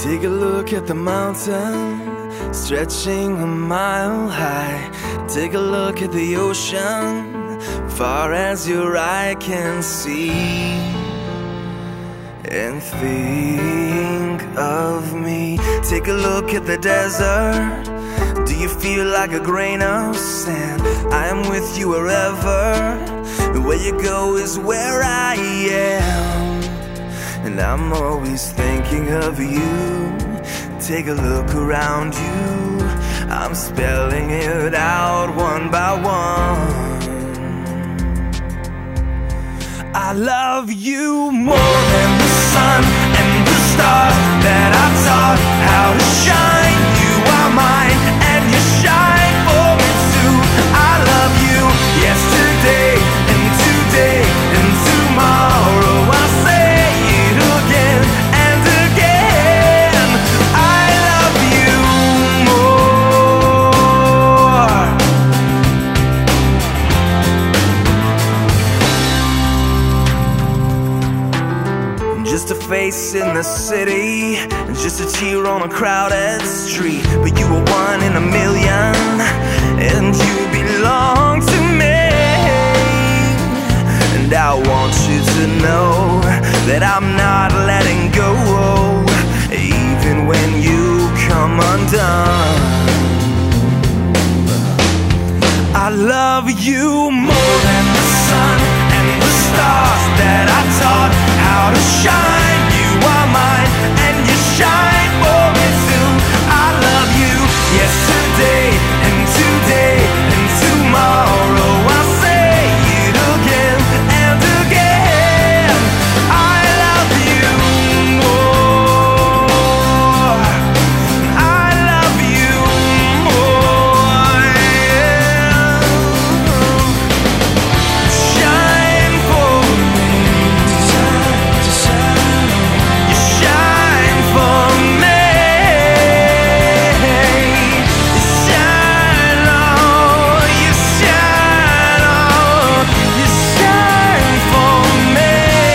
Take a look at the mountain, stretching a mile high. Take a look at the ocean, far as your eye can see. And think of me. Take a look at the desert. Do you feel like a grain of sand? I am with you wherever. Where you go is where I am. And I'm always thinking of you. Take a look around you. I'm spelling it out one by one. I love you more than the sun and the stars that I taught how to shine. You are mine and you shine for me too. I love you yesterday and today and tomorrow. I'll say it again and again. I love you more. Just a face in the city, just a tear on a crowded street. But you are one in a million, and you belong to me. And I want you to know that I'm not letting go, even when you come undone. I love you more than the sun and the stars that I taught how to shine. You are mine and you shine for me too. I love you yesterday and today and tomorrow. I'll say it again and again. I love you more. I love you more. Shine for me. You shine for me. You shine, oh, you shine, oh, you shine for me.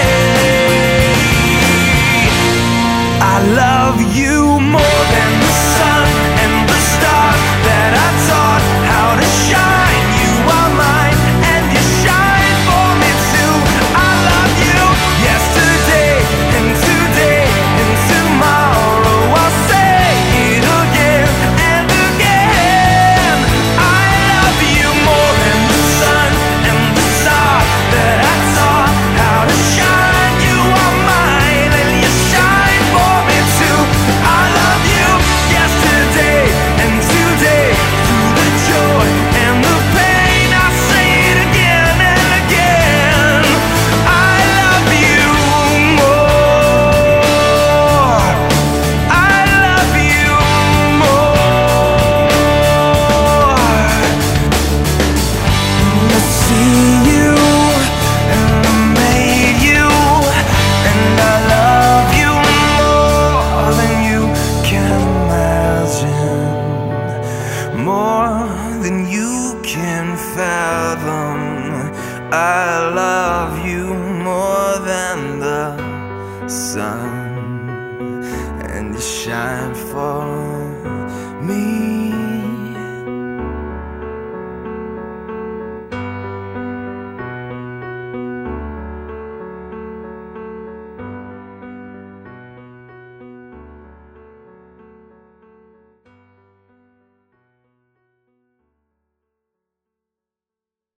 I love you more than the sun and the stars that I taught how to shine. You are mine and you shine for me too. I love you yesterday and today and tomorrow. I'll say it again and again. I love you more than the sun and the stars that I taught how to shine. You are mine and you shine for me too. I love you yesterday and today, through the joy and the pain. I say it again and again. I love you more. I love you more. I see you and I made you, and I love you more than you can imagine, more than you can fathom. I love you more than the sun, and you shine for me.